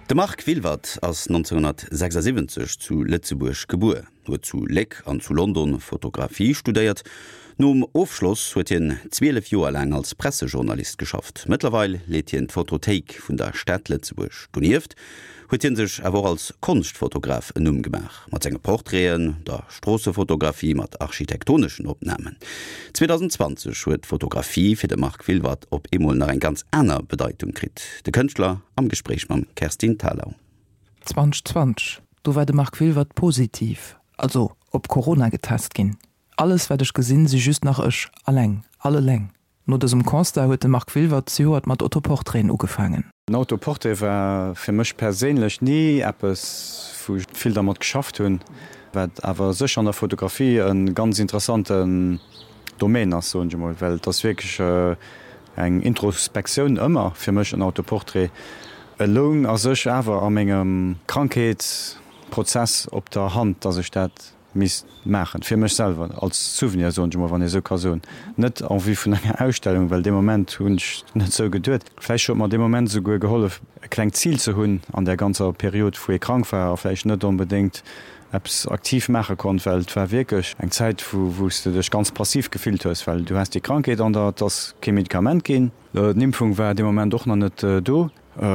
De Mark Wilwert ass 1976 zu Lützeburg geboren, huet zu Leck an zu London Fotografie studiert. Nom Aufschluss huet hien 12 Joer lang als Pressejournalist geschafft. Mittlerweile lädt hien d'Fotothek vun der Stadt Lützeburg doniert, huet hien sech awer als Kunstfotograf en Numm gemach, mat senge Porträten, der Strassefotografie mat architektonischen Opnamen. 2020 huet Fotografie fir de Mark Wilwert op emol nach en ganz aner Bedeutung krit. De Künstler am Gespräch mam Kerstin Thalau. 2020, du war de Mark Wilwert positiv, also ob Corona getest gin. Alles werdech gesinn si just nach ech alleng, alle leng. No dess Konster huet de Mark Wilwert zuert mat Autoporträten ugefangen. Ein Autoporträt war fir mech perélech nie Appes vu viel damit geschafft hunn, wat awer sech an der Fotografie en ganz interessanten Domain as so weil das wirklich eng Introspektion ëmmer fir mech ein Autoporträt. Lung as sech awer am engem Krankheitsprozess op der Hand dat ich dat mis machen fir mech selber als Souvenir so wann e so Kason net an wie vun enger Ausstellung, weil de moment hunch net so geduet. Fläch op man de moment so go geholf kleng Ziel ze hunn an der ganzer Periode wo e krank war, fläch net unbedingt Apps aktiv mache kon, weil war wirklich eng Zeit wo du dech ganz passiv gefilt hast, weil du hast die Krankheit an der das Medikament gin. Nimpfung war de moment doch noch net do.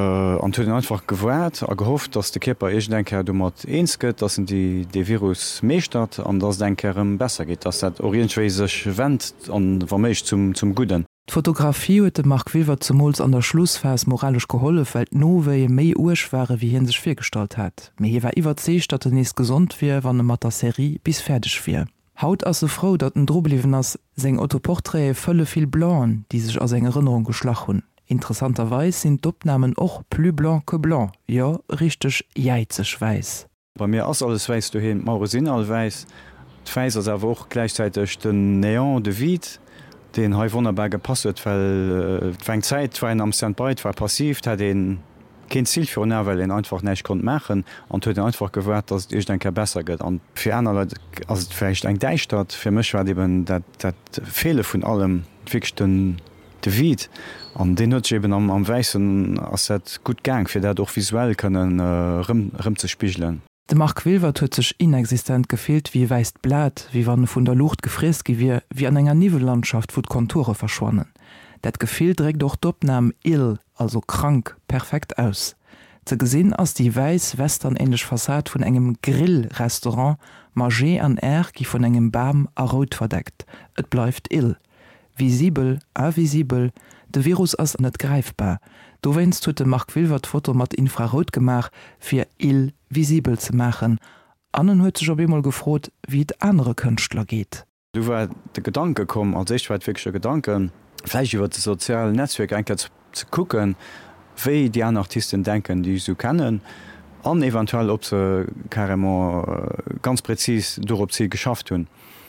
An hue einfach gewert a gehofft, dats de Kipper ich denke du mat eens gëtt, dat die Virus meestat an das denkerem besser geht, dass dat orientweisech wendt an war méich zum Guden. Fotografie huet de Mark Wilwert zum Mols an der Schlussfers moralisch geholle, weil nowe méi urschware wie hin sech firstalt hat. Me hier war iwwer zech, dat nees gesund wie wann mat der Serie bis fertig fir. Haut as se Frau, dat en Drbliwen ass seng Autoporträt fëlle viel Blaen, die sech aus eng Erinnerung geschlach hun. Interessanterweise sind Doppnamen auch plus blanc que blanc, ja, richtig jeizig weiß. Bei mir ist alles weiß, du hin, Mauresinn all weiß. Weiß ist aber auch gleichzeitig den Néant de Vide, den heu wunderbar gepasst wird, weil fängt Zeit, war am Standby, war passiv, hat den kein Ziel für ihn, weil er einfach nicht konnte machen und hat einfach gewartet, dass ich denke besser geht. Und für andere Leute, also vielleicht ein Deichstadt, für mich war eben das Fehler von allem wirklich den de Vide. An den huet eben am Weissen ass et gut gang, fir dat doch visuell können rëm ze spichelen. De Mark Wilwert huet sech inexistent gefehlt wie weist Blat, wie wann vun der Luft gefrees gewir, wie an enger Nivellandschaft wo Konture verschwonnen. Dat Gefehl drégt doch d'Opnam ill, also krank, perfekt aus. Ze gesinn ass die weis westernähnlich Fassad vun engem Grillrestaurant, Margé an Air gi vun engem Bam a rot verdeckt. Et bleifft ill. Visibel, avisibel, de Virus ass net greifbar. Du wennst huet de Mark Wilwert Foto mat Infrarot gemach fir ill visibel ze machen. Annen huet sech op emol gefrot, wie d andere Künstler geht. Du war de Gedanke kom als ich fiksche Gedanken, Fläich iwwer de sozialen Netzwerk enke ze kucken, wéi die an Artisten denken, die so kennen, an eventuell op ze carrément ganz präzis op sie geschafft hunn.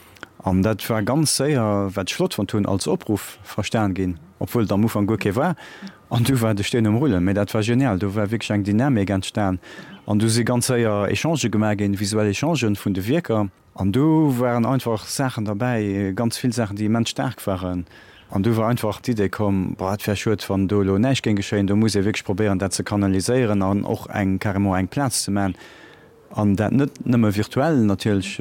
An dat war ganz séier wat Schlott van hunn als Opruf verstan gin, obwohl der Mo an Guke war. An du war de ste Rulle, méi dat war genial, du war wirklich eng Dynamik entstern. An du se ganz séier Echange gemerk gin, visuelle Echangen vun de Wirker. An du waren einfach Sachen dabei, ganz viel Sachen, die men stark waren. An du war einfach die Idee kom verschut van Dolo neich gin geschéien, du muss wirklich probieren, dat ze kanaliseieren an och eng Karmo eng Platz ze man. An dat net nëmme virtuell natürlich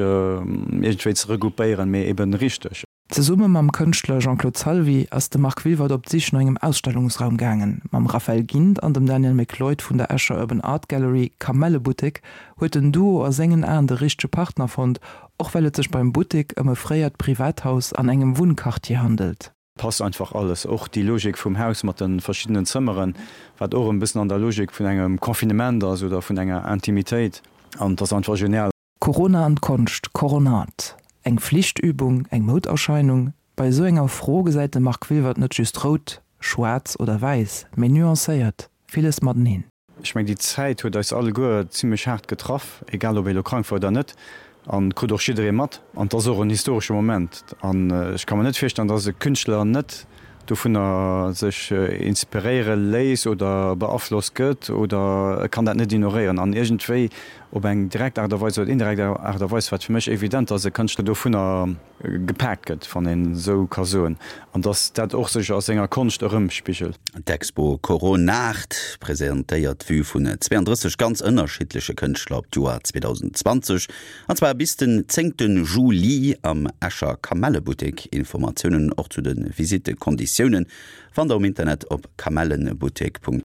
ze regroupieren méi eben richtig. Ze Summe mam Künstler Jean-Claude Salvi ass de Mark Wilwert op sich no engem Ausstellungsraum gangen. Mam Raphael Gint an dem Daniel McLeod vun der Escher Urban Art Gallery Kamelle Boutique huet den Duo a sengen an de richsche Partner fand, och wellt sech beim Boutique ëmme fréiert Privathaus an engem Wohnkartier handelt. Pass einfach alles, auch die Logik vom Haus mit den verschiedenen Zimmern, wat auch ein bisschen an der Logik von engem Konfinement also oder von enger Intimität. Und das ist einfach genial. Corona an Kunst, Koronat. Eng Pflichtübung, eng Moderscheinung. Bei so enger Frohgeseite Mark Wilwert nicht just rot, schwarz oder weiß, mais nuanciert. Vieles mat hin. Ich meine, die Zeit hat uns alle gut ziemlich hart getroffen, egal ob ihr krank war oder nicht. Und kann doch jeder mat. Und das ist auch ein historischer Moment. Und ich kann mir nicht vorstellen, dass ein Künstler nicht davon sich inspirieren lässt oder beeinflusst wird oder kann das nicht ignorieren. Und irgendwie op eng direkt derweis oder indirekt derweis wat für mech evident, as se kannst du vun gepacket van den so Kasoen an dat och sech aus enger Konst ëmspichel. D'Expo Coronacht präsentéiert vu vun 32 ganz ënnerschiedliche Kënchtler op Joar 2020 anzwa bis den 10. Juli am Escher Kamelleboutik. Informationen auch zu den Visitekonditionen van der im Internet op kamellenboutik.lu.